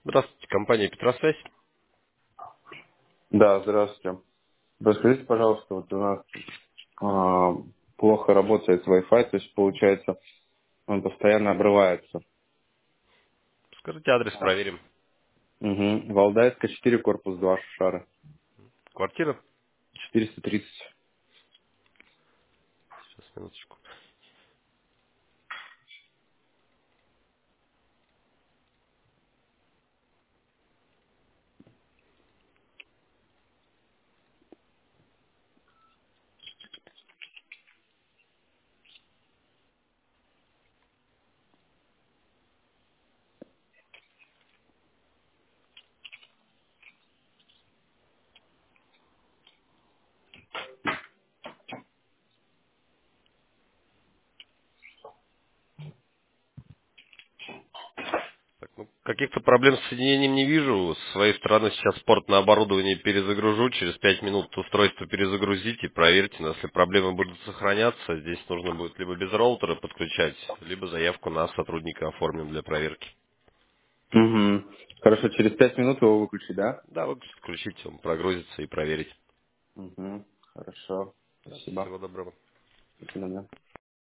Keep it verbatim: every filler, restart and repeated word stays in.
Здравствуйте, компания Петросвязь. Да, здравствуйте. Расскажите, пожалуйста, вот у нас а, плохо работает Wi-Fi, то есть получается, он постоянно обрывается. Скажите адрес, проверим. Угу. Валдайская четыре, корпус два, Шушара. Квартира? четыреста тридцать. Сейчас, минуточку. Так, ну, каких-то проблем с соединением не вижу. С своей стороны сейчас порт на оборудование перезагружу. Через пять минут устройство перезагрузите, проверьте. Но если проблемы будут сохраняться, здесь нужно будет либо без роутера подключать, либо заявку на сотрудника оформим для проверки. Угу. Хорошо, через пять минут его выключить, да? Да, вы включите, он прогрузится и проверить. Угу. Хорошо. Да, Спасибо. всего доброго. До свидания.